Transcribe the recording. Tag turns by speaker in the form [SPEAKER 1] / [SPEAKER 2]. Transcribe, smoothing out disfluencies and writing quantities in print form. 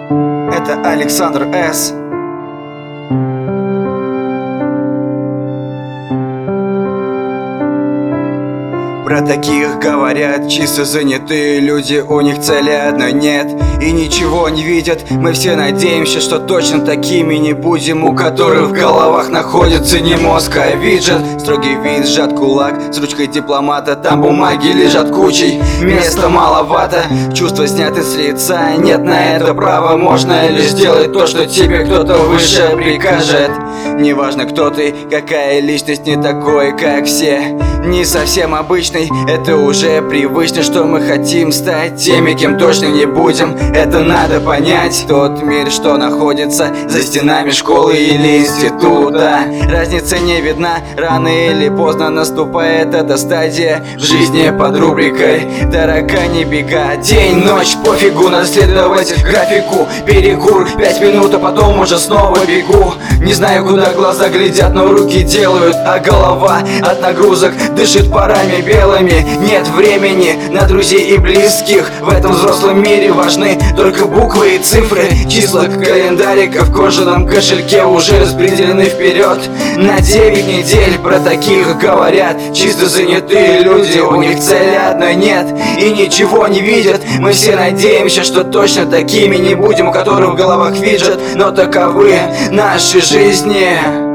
[SPEAKER 1] Это Александр С. Про таких говорят чисто занятые люди, у них цели одной нет и ничего не видят. Мы все надеемся, что точно такими не будем, у которых в головах находится не мозг, а виджет. Строгий вид, сжат кулак с ручкой дипломата, там бумаги лежат кучей, места маловато, чувства сняты с лица, нет на это права. Можно лишь сделать то, что тебе кто-то выше прикажет. Неважно, кто ты, какая личность, не такой, как все, не совсем обычный. Это уже привычно, что мы хотим стать теми, кем точно не будем. Это надо понять. Тот мир, что находится за стенами школы или института, разница не видна. Рано или поздно наступает эта стадия в жизни под рубрикой таракани бега. День, ночь, пофигу, надо следовать графику. Перекур 5 минут, а потом уже снова бегу. Не знаю, куда глаза глядят, но руки делают, а голова от нагрузок дышит парами белыми. Нет времени на друзей и близких. В этом взрослом мире важны только буквы и цифры. Числа календарика в кожаном кошельке уже распределены вперед на 9 недель. Про таких говорят чисто занятые люди, у них цели одной нет и ничего не видят. Мы все надеемся, что точно такими не будем, у которых в головах виджет, но таковы наши жизни.